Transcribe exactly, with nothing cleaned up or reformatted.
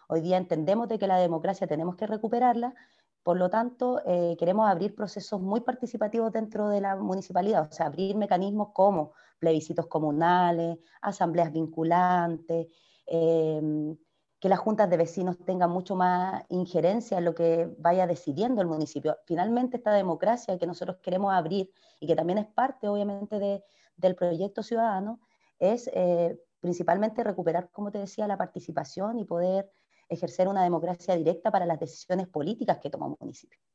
Hoy día entendemos de que la democracia tenemos que recuperarla, por lo tanto, eh, queremos abrir procesos muy participativos dentro de la municipalidad, o sea, abrir mecanismos como plebiscitos comunales, asambleas vinculantes, eh, que las juntas de vecinos tengan mucho más injerencia en lo que vaya decidiendo el municipio. Finalmente, esta democracia que nosotros queremos abrir y que también es parte, obviamente, de, del proyecto ciudadano, es eh, principalmente recuperar, como te decía, la participación y poder ejercer una democracia directa para las decisiones políticas que toma un municipio.